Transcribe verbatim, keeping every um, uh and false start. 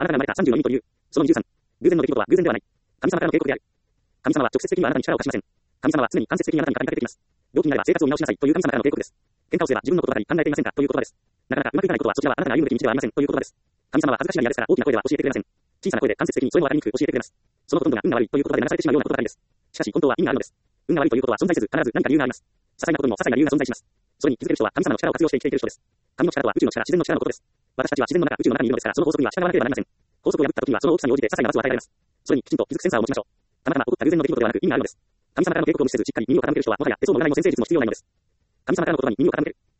あなたが生まれたさんじゅうよにんという。そのにじゅうさん。偶然の出来事は偶然ではない。神様からの警告である。神様は直接的にはあなたに力を貸しません。神様は常に間接的にあなたに語りかけてきます。病気になれば生活を見直しなさいという神様からの警告です。喧嘩をすれば自分のことばかり考えていませんかという言葉です。なかなかうまくいかないことはそちらはあなたが歩むべき道ではありませんという言葉です。神様は恥ずかしがり屋ですから大きな声では教えてくれません。小さな声で間接的にそれもわかりにくく教えてくれます。そのほとんどが運が悪いという言葉で流されてしまうようなことばかりです。しかし本当は意味があるのです。運が悪いということは存在せず必ず何か理由があります。些細なことにも些細な理由が存在します。それに気づける人は神様の力を活用して生きていける人です。神の力とは宇宙の力、自然の力のことです。私たちは自然の中、宇宙の中にいるのですから、その法則には従わなければなりません。法則を破った時にはその大きさに応じて些細な罰を与えられます。それにきちんと気づくセンサーを持ちましょう。たまたま起こった偶然の出来事ではなく意味があるのです。神様からの警告を無視せずしっかり耳を傾ける人はもはや手相も占いも先生術も必要ないのです。神様からの言葉に耳を傾ける。